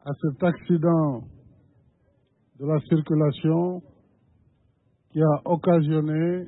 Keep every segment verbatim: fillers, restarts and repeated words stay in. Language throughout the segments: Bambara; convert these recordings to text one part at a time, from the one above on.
à cet accident de la circulation qui a occasionné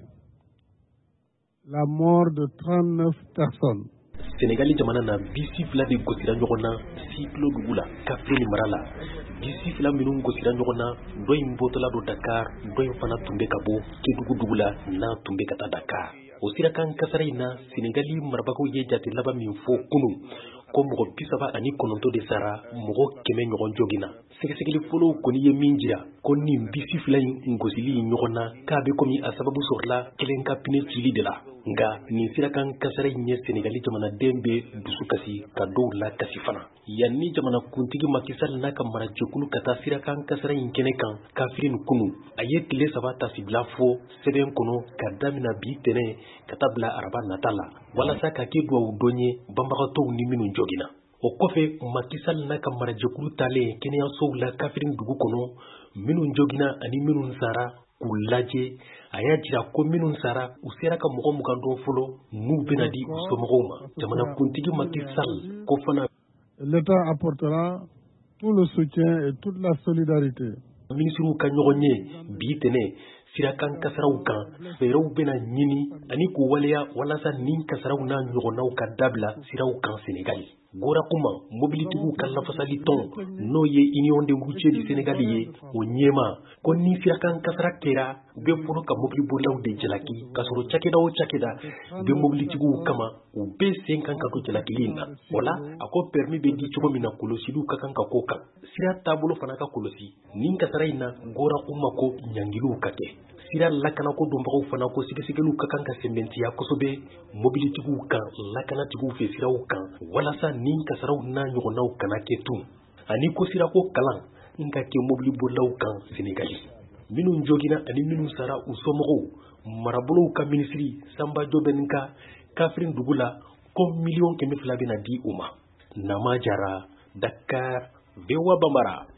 la mort de trente-neuf personnes. Sénégali jamana na bisi fila de gosira ɲɔgɔn na siklo dugu la Kafrine mara la bisi fila minnu gosira ɲɔgɔn na dɔ in bɔtɔla do Dakar dɔ in fana tun bɛ ka bɔ Kédougou dugu la n'a tun bɛ ka taa Dakar. O sirakan kasara in na Sénégali marabagaw ye jate laban min fɔ kunun ko mɔgɔ bi saba ani kɔnɔntɔn de sara mɔgɔ kɛmɛ ɲɔgɔn jogina. Sɛgɛsɛgɛli fɔlɔw kɔni ye min jira ko nin bisi fila in gosili ɲɔgɔn na k'a bɛ komi a sababu sɔrɔla kelen ka pine cili de la. Nga nin sirakan kasara in ye Sénégali jamanaden bɛ dusu kasi ka dɔw la kasi fana. Yanni jamana kuntigi Macky Sall n'a ka marajɛkulu ka taa sirakan kasara in kɛnɛ kan Kafrine kunu a ye tile saba tasibila fɔ sɛbɛn kɔnɔ ka damina bi tɛnɛ ka taa bila araba nata la walasa ka kɛ duwawu dɔn ye banbagatɔw ni minnu jogina. O kɔfɛ Macky Sall n'a ka marajɛkulu talen kɛnɛyasow la Kafrine dugu kɔnɔ minnu jogina ani minnu sara k'u lajɛ a y'a jira ko minnu sara u sera ka mɔgɔ mugan dɔn fɔlɔ n'u bɛna di u somɔgɔw ma. Jamana kuntigi Macky Sall ko fana l'État apportera tout le soutien et toute la solidarité. Ministriw ka ɲɔgɔn ye bi tɛnɛ sirakan kasaraw kan fɛɛrɛw bɛna ɲini ani k'u waleya walasa nin kasaraw n'a ɲɔgɔnnaw ka dabila siraw kan Sénégali. Gora kuma mobilitigiw ka lafasali tɔn n'o ye Union des routiers du Sénégal ye o ɲɛma ko ni sirakan kasara kɛra u bɛ fɔlɔ ka mobilibolilaw de jalaki ka sɔrɔ cakɛda o cakɛda bɛ mobilitigiw kama u bɛ sen kan ka to jalakili in na. Wala a ko permis bɛ di cogo min na kɔlɔsiliw ka kan ka k'o kan sira taabolo fana ka kɔlɔsi nin kasara in na Gora kuma ko ɲangiliw ka kɛ. Sira lakanako dɔnbagaw fana ko sɛgɛsɛgɛliw ka kan ka sɛmɛntiya kosɛbɛ mobilitigiw kan lakanatigiw fɛ siraw kan walasa nin kasaraw n'a ɲɔgɔnnaw kana kɛ tun ani ko sirako kalan n ka kɛ mobilibolilaw kan Sénégali. Minnu jogina ani minnu sara u somɔgɔw marabolow ka minisiri Samba Jobɛn ka Kafrine dugu la ko miliyɔn kɛmɛ fila bɛna di u ma. Nama Jara, Dakar, V O A Bambara.